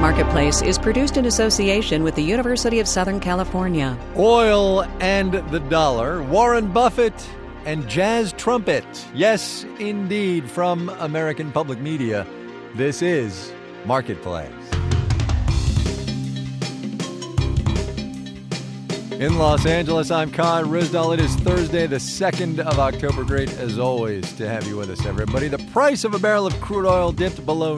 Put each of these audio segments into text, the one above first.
Marketplace is produced in association with the University of Southern California. Oil and the dollar, Warren Buffett and jazz trumpet. Yes, indeed, from American Public Media, this is Marketplace. In Los Angeles, I'm Kai Ryssdal. It is Thursday, the 2nd of October. Great, as always, to have you with us, everybody. The price of a barrel of crude oil dipped below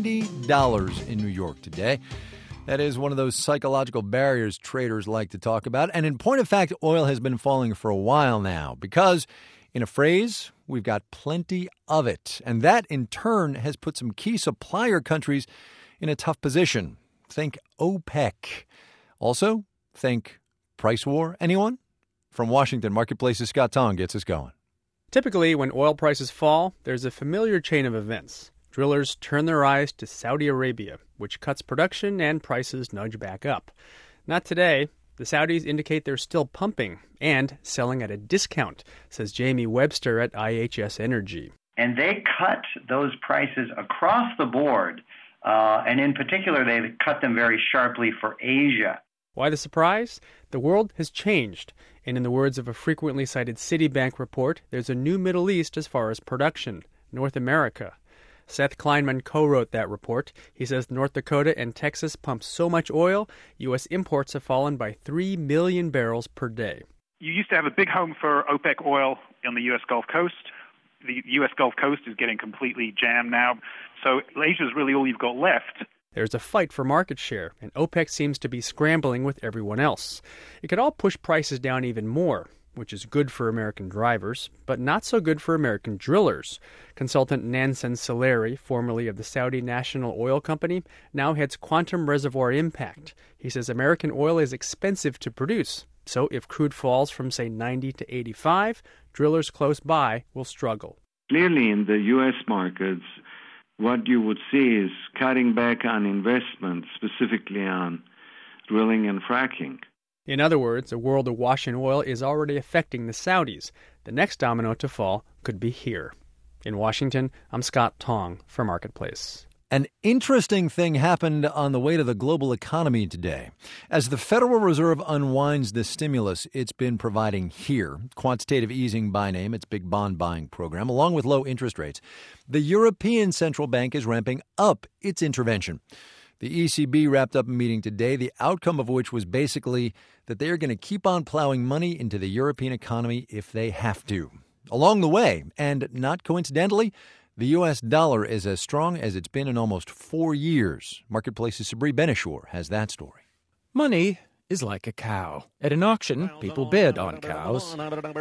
$90 in New York today. That is one of those psychological barriers traders like to talk about. And in point of fact, oil has been falling for a while now because, in a phrase, we've got plenty of it. And that, in turn, has put some key supplier countries in a tough position. Think OPEC. Also, think price war. Anyone? From Washington, Marketplace's Scott Tong gets us going. Typically, when oil prices fall, there's a familiar chain of events. Drillers turn their eyes to Saudi Arabia, which cuts production and prices nudge back up. Not today. The Saudis indicate they're still pumping and selling at a discount, says Jamie Webster at IHS Energy. And they cut those prices across the board, and in particular, they cut them very sharply for Asia. Why the surprise? The world has changed, and in the words of a frequently cited Citibank report, there's a new Middle East as far as production, North America. Seth Kleinman co-wrote that report. He says North Dakota and Texas pump so much oil, U.S. imports have fallen by 3 million barrels per day. You used to have a big home for OPEC oil on the U.S. Gulf Coast. The U.S. Gulf Coast is getting completely jammed now, so Asia is really all you've got left. There's a fight for market share, and OPEC seems to be scrambling with everyone else. It could all push prices down even more, which is good for American drivers, but not so good for American drillers. Consultant Nansen Saleri, formerly of the Saudi National Oil Company, now heads Quantum Reservoir Impact. He says American oil is expensive to produce, so if crude falls from, say, 90 to 85, drillers close by will struggle. Clearly, in the U.S. markets, what you would see is cutting back on investment, specifically on drilling and fracking. In other words, a world awash in oil is already affecting the Saudis. The next domino to fall could be here. In Washington, I'm Scott Tong for Marketplace. An interesting thing happened on the way to the global economy today. As the Federal Reserve unwinds the stimulus it's been providing here, quantitative easing by name, its big bond buying program, along with low interest rates, the European Central Bank is ramping up its intervention. The ECB wrapped up a meeting today, the outcome of which was basically that they are going to keep on plowing money into the European economy if they have to. Along the way, and not coincidentally, the U.S. dollar is as strong as it's been in almost 4 years. Marketplace's Sabri Benishore has that story. Money is like a cow. At an auction, people bid on cows.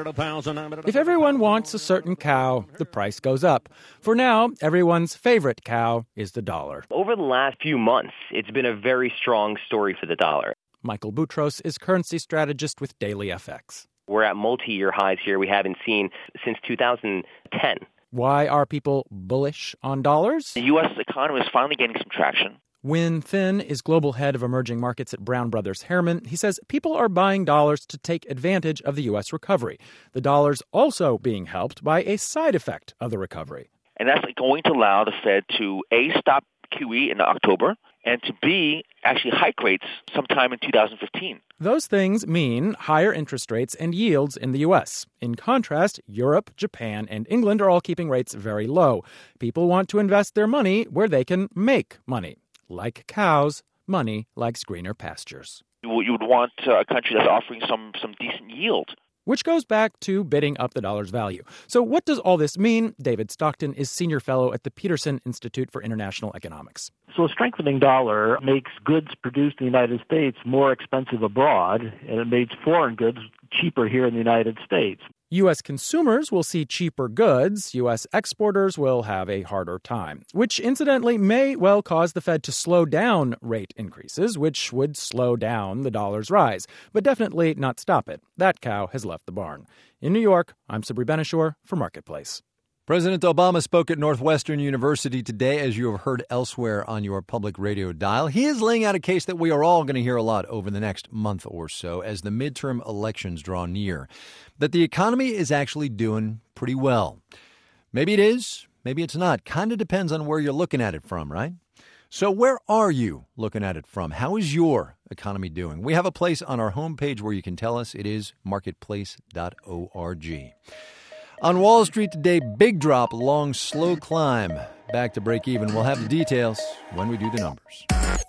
If everyone wants a certain cow, the price goes up. For now, everyone's favorite cow is the dollar. Over the last few months, it's been a very strong story for the dollar. Michael Boutros is currency strategist with Daily FX. We're at multi-year highs here we haven't seen since 2010. Why are people bullish on dollars? The U.S. economy is finally gaining some traction. Win Thin is global head of emerging markets at Brown Brothers Harriman. He says people are buying dollars to take advantage of the U.S. recovery. The dollar's also being helped by a side effect of the recovery. And that's going to allow the Fed to, A, stop QE in October, and to B, actually hike rates sometime in 2015. Those things mean higher interest rates and yields in the U.S. In contrast, Europe, Japan, and England are all keeping rates very low. People want to invest their money where they can make money. Like cows, money likes greener pastures. You would want a country that's offering some decent yield. Which goes back to bidding up the dollar's value. So what does all this mean? David Stockton is senior fellow at the Peterson Institute for International Economics. So a strengthening dollar makes goods produced in the United States more expensive abroad, and it makes foreign goods cheaper here in the United States. U.S. consumers will see cheaper goods. U.S. exporters will have a harder time, which incidentally may well cause the Fed to slow down rate increases, which would slow down the dollar's rise, but definitely not stop it. That cow has left the barn. In New York, I'm Sabri Benishore for Marketplace. President Obama spoke at Northwestern University today, as you have heard elsewhere on your public radio dial. He is laying out a case that we are all going to hear a lot over the next month or so as the midterm elections draw near, that the economy is actually doing pretty well. Maybe it is, maybe it's not. Kind of depends on where you're looking at it from, right? So where are you looking at it from? How is your economy doing? We have a place on our homepage where you can tell us. It is marketplace.org. On Wall Street today, big drop, long, slow climb. Back to break even. We'll have the details when we do the numbers.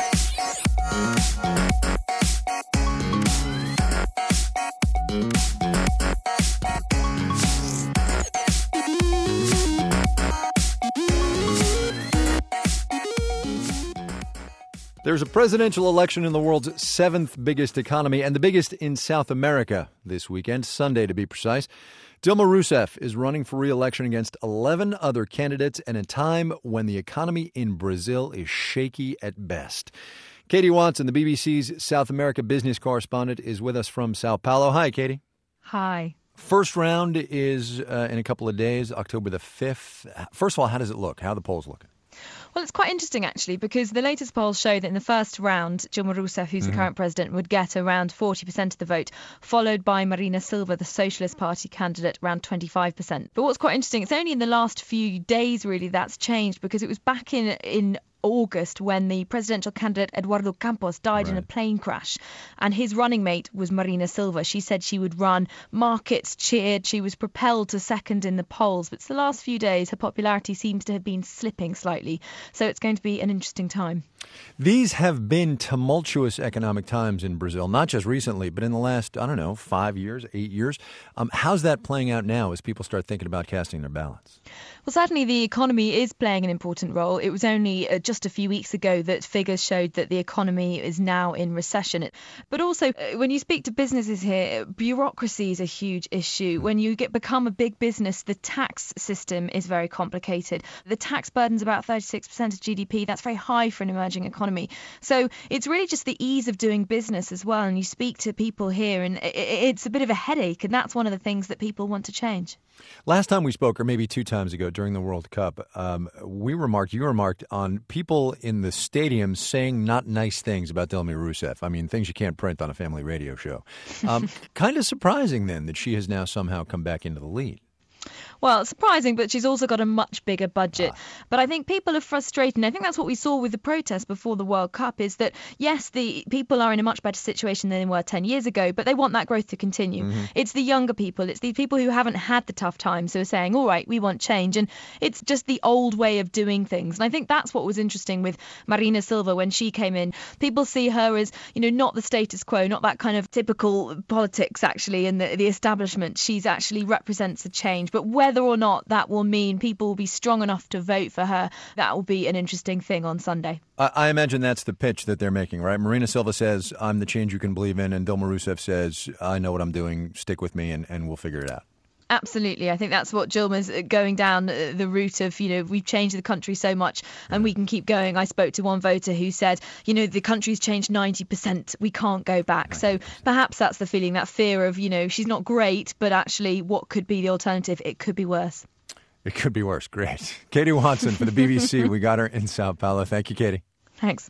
There's a presidential election in the world's seventh biggest economy and the biggest in South America this weekend, Sunday to be precise. Dilma Rousseff is running for re-election against 11 other candidates in a time when the economy in Brazil is shaky at best. Katie Watson, the BBC's South America business correspondent, is with us from Sao Paulo. Hi, Katie. Hi. First round is in a couple of days, October the 5th. First of all, how does it look? How are the polls looking? Well, it's quite interesting, actually, because the latest polls show that in the first round, Dilma Rousseff, who's the current president, would get around 40% of the vote, followed by Marina Silva, the Socialist Party candidate, around 25%. But what's quite interesting, it's only in the last few days, really, that's changed, because it was back in August when the presidential candidate Eduardo Campos died in a plane crash, and his running mate was Marina Silva. She said she would run, markets cheered, she was propelled to second in the polls, but it's the last few days her popularity seems to have been slipping slightly, so it's going to be an interesting time. These have been tumultuous economic times in Brazil, not just recently, but in the last, 5 years, 8 years. How's that playing out now as people start thinking about casting their ballots? Well, certainly the economy is playing an important role. It was only just a few weeks ago that figures showed that the economy is now in recession. But also, when you speak to businesses here, bureaucracy is a huge issue. When you become a big business, the tax system is very complicated. The tax burden's about 36% of GDP. That's very high for an emerging economy. So it's really just the ease of doing business as well. And you speak to people here and it's a bit of a headache. And that's one of the things that people want to change. Last time we spoke, or maybe 2 times ago during the World Cup, you remarked on people in the stadium saying not nice things about Dilma Rousseff. I mean, things you can't print on a family radio show. Kind of surprising, then, that she has now somehow come back into the lead. Well, surprising, but she's also got a much bigger budget. But I think people are frustrated. And I think that's what we saw with the protests before the World Cup is that, yes, the people are in a much better situation than they were 10 years ago, but they want that growth to continue. It's the younger people. It's the people who haven't had the tough times who are saying, all right, we want change. And it's just the old way of doing things. And I think that's what was interesting with Marina Silva when she came in. People see her as, not the status quo, not that kind of typical politics, actually, and the establishment. She's actually represents a change. But whether or not that will mean people will be strong enough to vote for her, that will be an interesting thing on Sunday. I imagine that's the pitch that they're making, right? Marina Silva says, I'm the change you can believe in, and Dilma Rousseff says, I know what I'm doing, stick with me, and we'll figure it out. Absolutely. I think that's what Dilma's going down the route of, we've changed the country so much and we can keep going. I spoke to one voter who said, the country's changed 90%. We can't go back. So perhaps that's the feeling, that fear of, she's not great, but actually what could be the alternative? It could be worse. It could be worse. Great. Katie Watson for the BBC. We got her in Sao Paulo. Thank you, Katie. Thanks.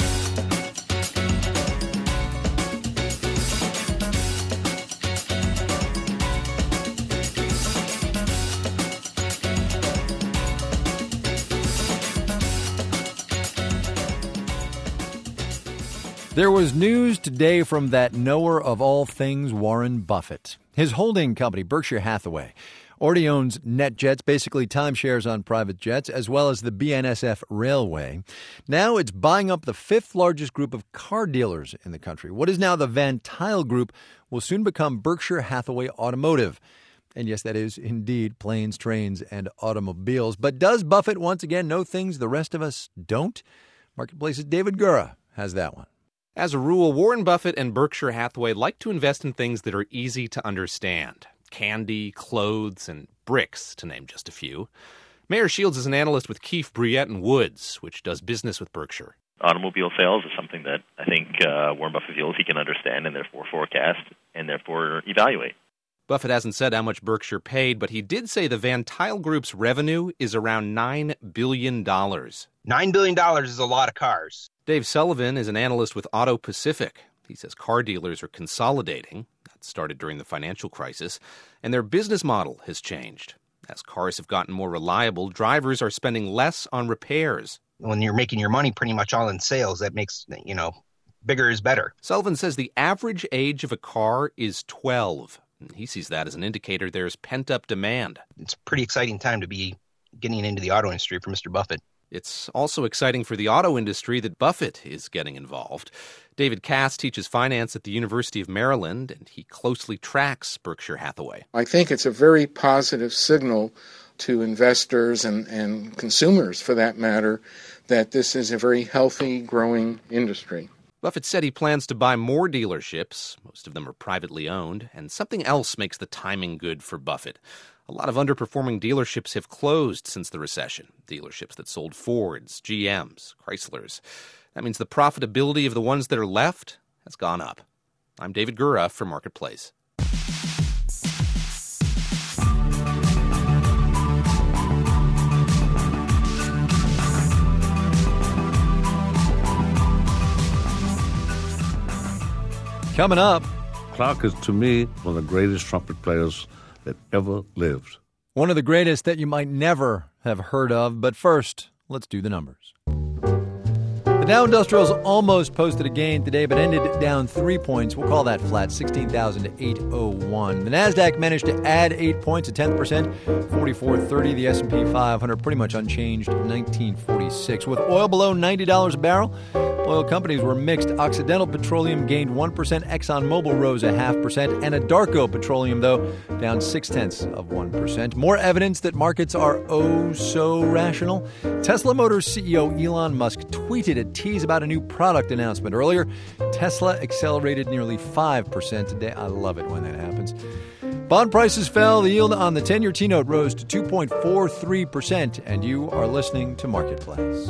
There was news today from that knower of all things, Warren Buffett. His holding company, Berkshire Hathaway, already owns NetJets, basically timeshares on private jets, as well as the BNSF Railway. Now it's buying up the 5th largest group of car dealers in the country. What is now the Van Tuyl Group will soon become Berkshire Hathaway Automotive. And yes, that is indeed planes, trains, and automobiles. But does Buffett once again know things the rest of us don't? Marketplace's David Gura has that one. As a rule, Warren Buffett and Berkshire Hathaway like to invest in things that are easy to understand. Candy, clothes, and bricks, to name just a few. Mayor Shields is an analyst with Keefe, Bruyette & Woods, which does business with Berkshire. Automobile sales is something that I think Warren Buffett feels he can understand and therefore forecast and therefore evaluate. Buffett hasn't said how much Berkshire paid, but he did say the Van Tuyl Group's revenue is around $9 billion. $9 billion is a lot of cars. Dave Sullivan is an analyst with Auto Pacific. He says car dealers are consolidating. That started during the financial crisis. And their business model has changed. As cars have gotten more reliable, drivers are spending less on repairs. when you're making your money pretty much all in sales, that makes, bigger is better. Sullivan says the average age of a car is 12. He sees that as an indicator there's pent-up demand. It's a pretty exciting time to be getting into the auto industry for Mr. Buffett. It's also exciting for the auto industry that Buffett is getting involved. David Cass teaches finance at the University of Maryland, and he closely tracks Berkshire Hathaway. I think it's a very positive signal to investors and consumers, for that matter, that this is a very healthy, growing industry. Buffett said he plans to buy more dealerships. Most of them are privately owned, and something else makes the timing good for Buffett. A lot of underperforming dealerships have closed since the recession. Dealerships that sold Fords, GMs, Chryslers. That means the profitability of the ones that are left has gone up. I'm David Gura for Marketplace. Coming up, Clark is, to me, one of the greatest trumpet players that ever lived. One of the greatest that you might never have heard of. But first, let's do the numbers. The Dow Industrials almost posted a gain today, but ended down 3 points. We'll call that flat, 16,801. The Nasdaq managed to add 8 points, a 10%, 44.30. The S&P 500 pretty much unchanged, 1946. With oil below $90 a barrel, oil companies were mixed. Occidental Petroleum gained 1%, ExxonMobil rose 0.5%, and Anadarko Petroleum, though, down 0.6%. More evidence that markets are so rational. Tesla Motors CEO Elon Musk tweeted a tease about a new product announcement earlier. Tesla accelerated nearly 5% today. I love it when that happens. Bond prices fell. The yield on the 10-year T-note rose to 2.43%, and you are listening to Marketplace.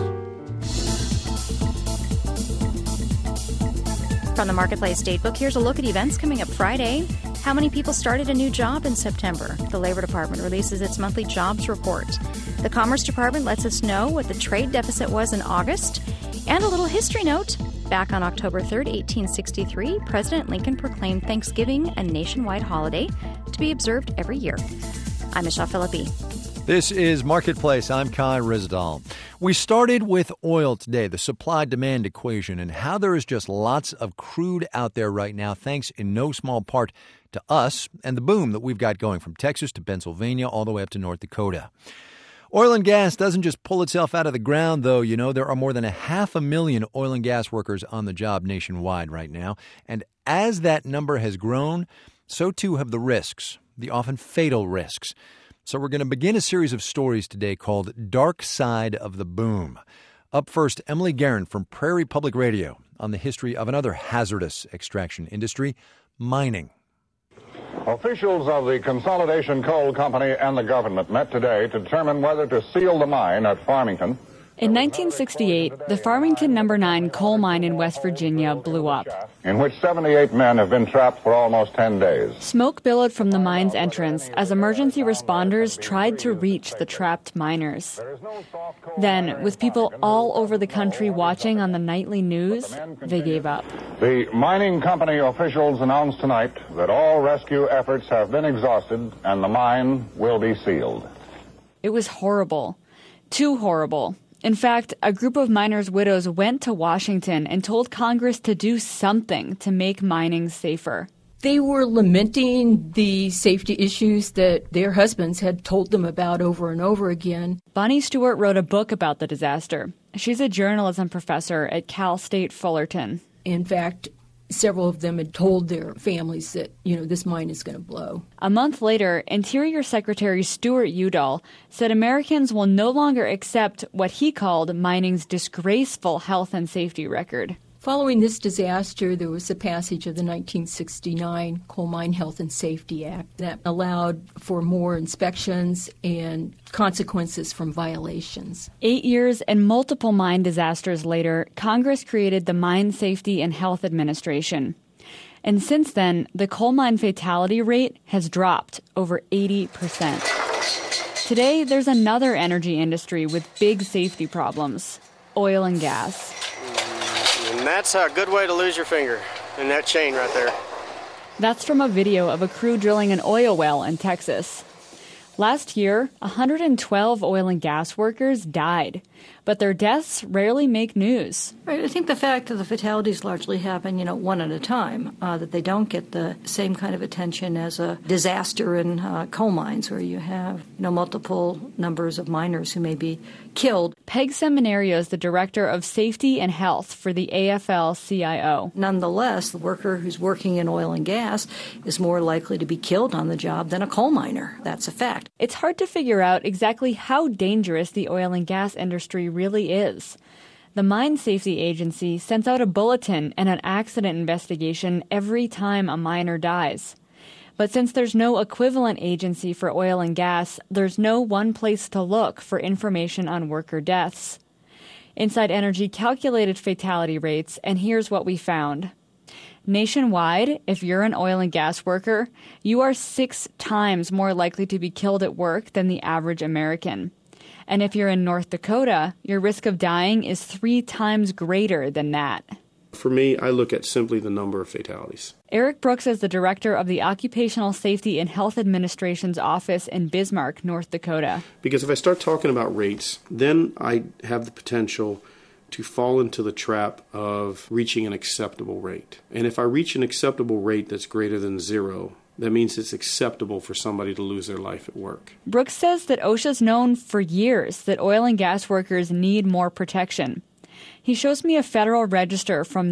From the Marketplace Datebook, here's a look at events coming up Friday. How many people started a new job in September? The Labor Department releases its monthly jobs report. The Commerce Department lets us know what the trade deficit was in August. And a little history note. Back on October 3rd, 1863, President Lincoln proclaimed Thanksgiving a nationwide holiday to be observed every year. I'm Michelle Philippi. This is Marketplace. I'm Kai Rizdal. We started with oil today, the supply-demand equation, and how there is just lots of crude out there right now, thanks in no small part to us and the boom that we've got going from Texas to Pennsylvania all the way up to North Dakota. Oil and gas doesn't just pull itself out of the ground, though. You know, there are more than 500,000 oil and gas workers on the job nationwide right now. And as that number has grown, so too have the risks, the often fatal risks. So we're going to begin a series of stories today called Dark Side of the Boom. Up first, Emily Guerin from Prairie Public Radio on the history of another hazardous extraction industry, mining. Officials of the Consolidation Coal Company and the government met today to determine whether to seal the mine at Farmington. In 1968, the Farmington No. 9 coal mine in West Virginia blew up, in which 78 men have been trapped for almost 10 days. Smoke billowed from the mine's entrance as emergency responders tried to reach the trapped miners. Then, with people all over the country watching on the nightly news, they gave up. The mining company officials announced tonight that all rescue efforts have been exhausted and the mine will be sealed. It was horrible. Too horrible. In fact, a group of miners' widows went to Washington and told Congress to do something to make mining safer. They were lamenting the safety issues that their husbands had told them about over and over again. Bonnie Stewart wrote a book about the disaster. She's a journalism professor at Cal State Fullerton. In fact, several of them had told their families that, this mine is going to blow. A month later, Interior Secretary Stuart Udall said Americans will no longer accept what he called mining's disgraceful health and safety record. Following this disaster, there was the passage of the 1969 Coal Mine Health and Safety Act that allowed for more inspections and consequences from violations. 8 years and multiple mine disasters later, Congress created the Mine Safety and Health Administration. And since then, the coal mine fatality rate has dropped over 80%. Today, there's another energy industry with big safety problems: oil and gas. And that's a good way to lose your finger in that chain right there. That's from a video of a crew drilling an oil well in Texas. Last year, 112 oil and gas workers died, but their deaths rarely make news. Right. I think the fact that the fatalities largely happen, one at a time, that they don't get the same kind of attention as a disaster in coal mines where you have, multiple numbers of miners who may be killed. Peg Seminario is the director of safety and health for the AFL-CIO. Nonetheless, the worker who's working in oil and gas is more likely to be killed on the job than a coal miner. That's a fact. It's hard to figure out exactly how dangerous the oil and gas industry really is. The Mine Safety Agency sends out a bulletin and an accident investigation every time a miner dies. But since there's no equivalent agency for oil and gas, there's no one place to look for information on worker deaths. Inside Energy calculated fatality rates, and here's what we found. Nationwide, if you're an oil and gas worker, you are 6 times more likely to be killed at work than the average American. And if you're in North Dakota, your risk of dying is 3 times greater than that. For me, I look at simply the number of fatalities. Eric Brooks is the director of the Occupational Safety and Health Administration's office in Bismarck, North Dakota. Because if I start talking about rates, then I have the potential to fall into the trap of reaching an acceptable rate. And if I reach an acceptable rate that's greater than 0, that means it's acceptable for somebody to lose their life at work. Brooks says that OSHA's known for years that oil and gas workers need more protection. He shows me a federal register from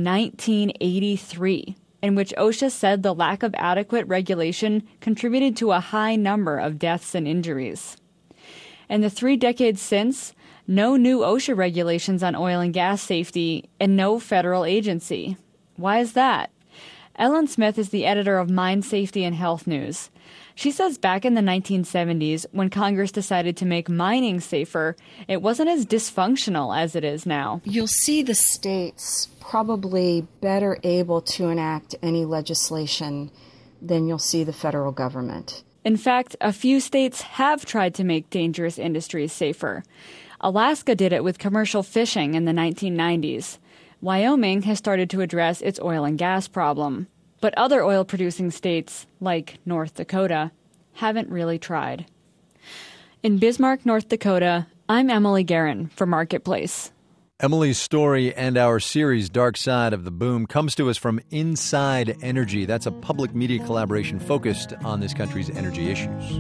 1983, in which OSHA said the lack of adequate regulation contributed to a high number of deaths and injuries. In the 3 decades since, no new OSHA regulations on oil and gas safety, and no federal agency. Why is that? Ellen Smith is the editor of Mine Safety and Health News. She says back in the 1970s, when Congress decided to make mining safer, it wasn't as dysfunctional as it is now. You'll see the states probably better able to enact any legislation than you'll see the federal government. In fact, a few states have tried to make dangerous industries safer. Alaska did it with commercial fishing in the 1990s. Wyoming has started to address its oil and gas problem. But other oil-producing states, like North Dakota, haven't really tried. In Bismarck, North Dakota, I'm Emily Guerin for Marketplace. Emily's story and our series, Dark Side of the Boom, comes to us from Inside Energy. That's a public media collaboration focused on this country's energy issues.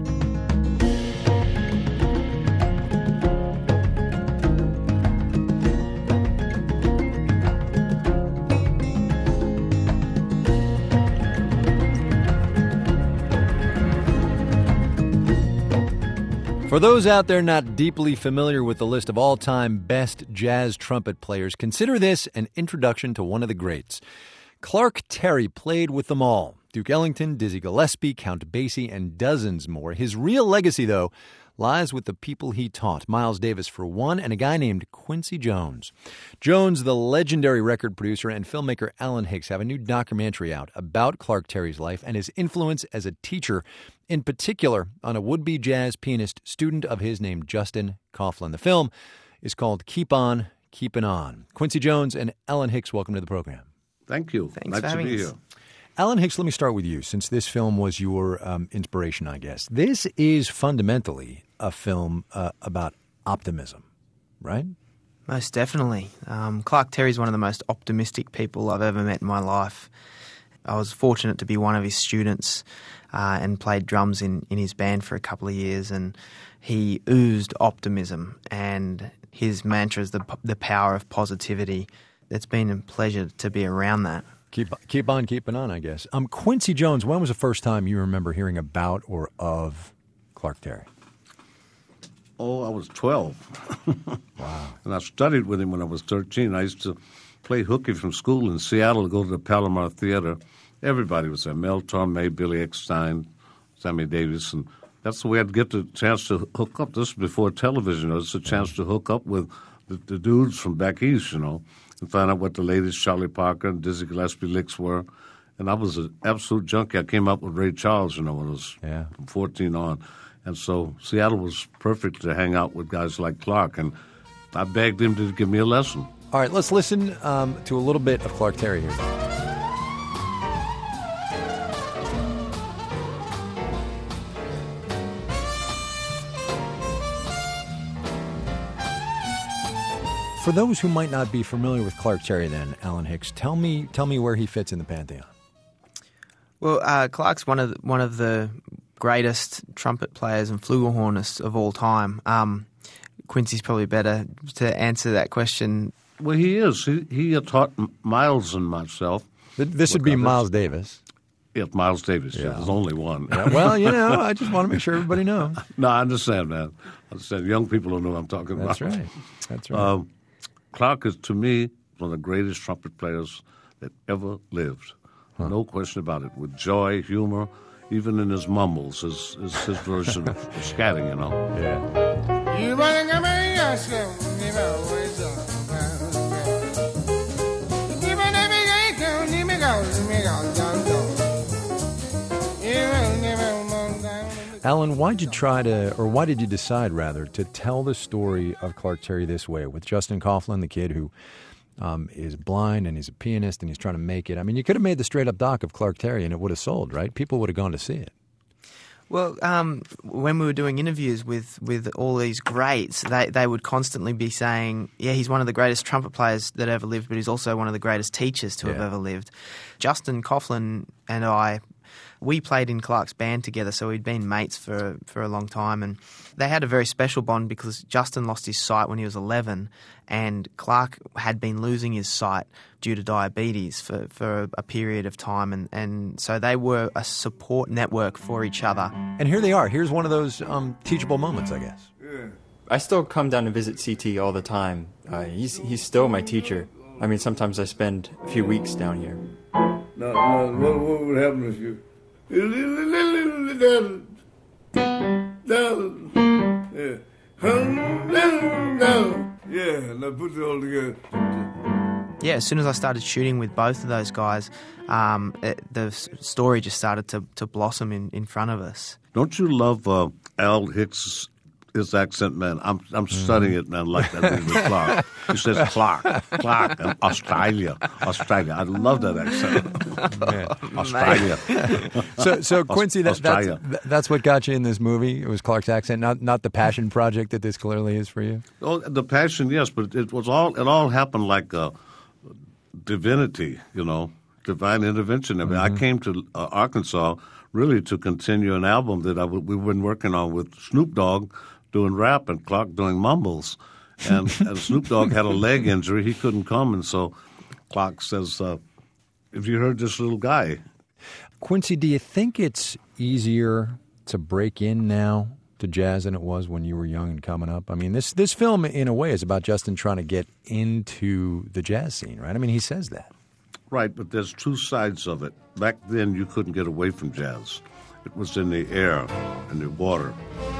For those out there not deeply familiar with the list of all-time best jazz trumpet players, consider this an introduction to one of the greats. Clark Terry played with them all. Duke Ellington, Dizzy Gillespie, Count Basie, and dozens more. His real legacy, though, lies with the people he taught. Miles Davis, for one, and a guy named Quincy Jones. Jones, the legendary record producer, and filmmaker Alan Hicks have a new documentary out about Clark Terry's life and his influence as a teacher, in particular on a would-be jazz pianist student of his named Justin Coughlin. The film is called Keep On, Keepin' On. Quincy Jones and Alan Hicks, welcome to the program. Thank you. Thanks nice for to be having here. us. Alan Hicks, let me start with you, since this film was your inspiration, I guess. This is fundamentally a film about optimism, right? Most definitely. Clark Terry's one of the most optimistic people I've ever met in my life. I was fortunate to be one of his students and played drums in his band for a couple of years, and he oozed optimism, and his mantra is the power of positivity. It's been a pleasure to be around that. Keep on keeping on, I guess. Quincy Jones, when was the first time you remember hearing about or of Clark Terry? Oh, I was 12. Wow. And I studied with him when I was 13. I used to play hooky from school in Seattle to go to the Palomar Theater. Everybody was there. Mel Torme, Billy Eckstein, Sammy Davis. And that's the way I'd get the chance to hook up. This was before television. It was a chance to hook up with the dudes from back east, and find out what the latest Charlie Parker and Dizzy Gillespie licks were. And I was an absolute junkie. I came up with Ray Charles, when I was from 14 on. And so Seattle was perfect to hang out with guys like Clark. And I begged him to give me a lesson. All right, let's listen to a little bit of Clark Terry here. For those who might not be familiar with Clark Terry, then, Alan Hicks, tell me where he fits in the pantheon. Well, Clark's one of the greatest trumpet players and flugelhornists of all time. Quincy's probably better to answer that question. Well, he is. He taught Miles and myself. This would be Miles Davis. Yeah, Miles Davis. Yeah, there's only one. Yeah, well, I just want to make sure everybody knows. No, I understand, man. I understand. Young people don't know what I'm talking about. That's right. Clark is, to me, one of the greatest trumpet players that ever lived. Huh. No question about it. With joy, humor, even in his mumbles, his version of scatting, Yeah. You better come Alan, why did you decide, to tell the story of Clark Terry this way, with Justin Coughlin, the kid who is blind and he's a pianist and he's trying to make it? I mean, you could have made the straight-up doc of Clark Terry and it would have sold, right? People would have gone to see it. Well, when we were doing interviews with all these greats, they would constantly be saying, yeah, he's one of the greatest trumpet players that ever lived, but he's also one of the greatest teachers to have ever lived. Justin Coughlin and I, we played in Clark's band together, so we'd been mates for a long time, and they had a very special bond because Justin lost his sight when he was 11, and Clark had been losing his sight due to diabetes for a period of time, and so they were a support network for each other. And here they are. Here's one of those teachable moments, I guess. I still come down to visit CT all the time. He's still my teacher. I mean, sometimes I spend a few weeks down here. No, what would happen if you... Yeah, now put it all together. Yeah, as soon as I started shooting with both of those guys, the story just started to blossom in front of us. Don't you love Al Hicks' his accent, man? I'm studying it, man, like that with Clark. He says Clark, and Australia. I love that accent. Australia. So Quincy, that's what got you in this movie? It was Clark's accent, not the passion project that this clearly is for you? Oh, the passion, yes, but it all happened like divinity, divine intervention. I mean, I came to Arkansas really to continue an album that we've been working on with Snoop Dogg doing rap and Clark doing mumbles. And Snoop Dogg had a leg injury. He couldn't come. And so Clark says, have you heard this little guy? Quincy, do you think it's easier to break in now to jazz than it was when you were young and coming up? I mean, this film, in a way, is about Justin trying to get into the jazz scene, right? I mean, he says that. Right, but there's two sides of it. Back then, you couldn't get away from jazz. It was in the air, in the water.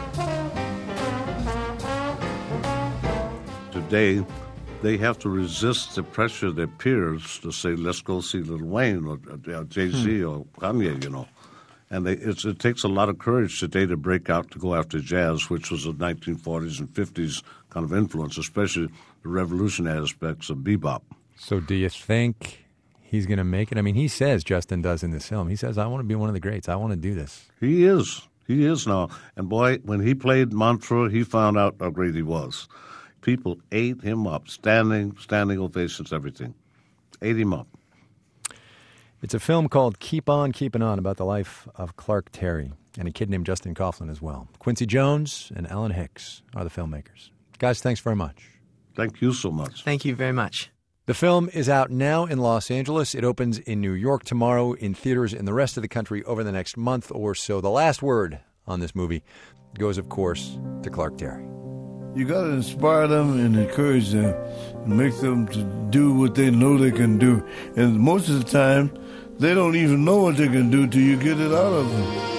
Today, they have to resist the pressure of their peers to say, let's go see Lil Wayne or Jay-Z or Kanye, And it takes a lot of courage today to break out to go after jazz, which was a 1940s and 50s kind of influence, especially the revolutionary aspects of bebop. So do you think he's going to make it? I mean, he says, Justin does in this film, he says, I want to be one of the greats. I want to do this. He is. He is now. And boy, when he played Montreux, he found out how great he was. People ate him up, standing ovations, everything. Ate him up. It's a film called Keep On Keeping On, about the life of Clark Terry and a kid named Justin Coughlin as well. Quincy Jones and Alan Hicks are the filmmakers. Guys, thanks very much. Thank you so much. Thank you very much. The film is out now in Los Angeles. It opens in New York tomorrow, in theaters in the rest of the country over the next month or so. The last word on this movie goes, of course, to Clark Terry. You got to inspire them and encourage them and make them to do what they know they can do. And most of the time, they don't even know what they can do till you get it out of them.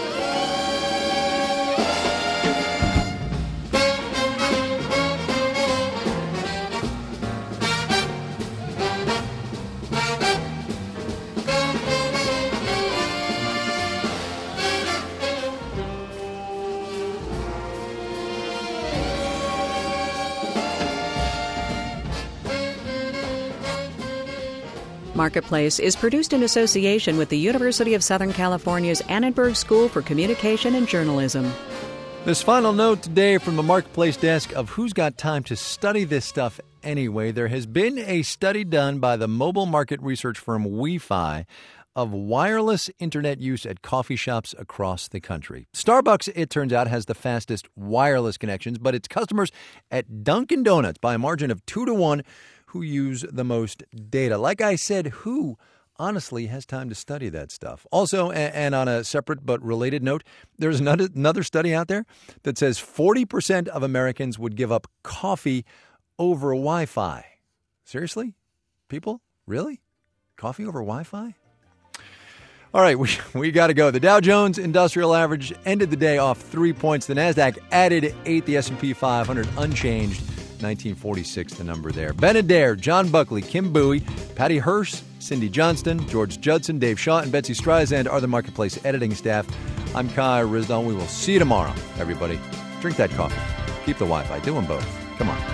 Marketplace is produced in association with the University of Southern California's Annenberg School for Communication and Journalism. This final note today from the Marketplace desk of who's got time to study this stuff anyway. There has been a study done by the mobile market research firm Wi-Fi of wireless internet use at coffee shops across the country. Starbucks, it turns out, has the fastest wireless connections, but its customers at Dunkin' Donuts, by a margin of 2-1, who use the most data. Like I said, who honestly has time to study that stuff? Also, and on a separate but related note, there's another study out there that says 40% of Americans would give up coffee over Wi-Fi. Seriously? People? Really? Coffee over Wi-Fi? All right, we got to go. The Dow Jones Industrial Average ended the day off 3 points. The NASDAQ added 8. The S&P 500 unchanged. 1946, the number there. Ben Adair, John Buckley, Kim Bowie, Patty Hearst, Cindy Johnston, George Judson, Dave Shaw, and Betsy Streisand are the Marketplace editing staff. I'm Kai Ryssdal. We will see you tomorrow, everybody. Drink that coffee. Keep the Wi-Fi. Do them both. Come on.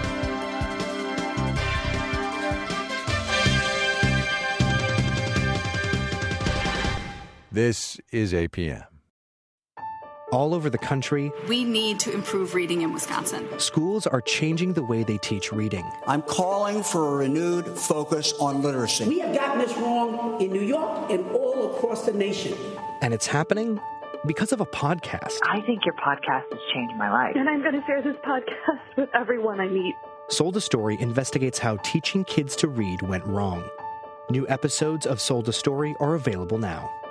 This is APM. All over the country, we need to improve reading in Wisconsin. Schools are changing the way they teach reading. I'm calling for a renewed focus on literacy. We have gotten this wrong in New York and all across the nation. And it's happening because of a podcast. I think your podcast has changed my life. And I'm going to share this podcast with everyone I meet. Sold a Story investigates how teaching kids to read went wrong. New episodes of Sold a Story are available now.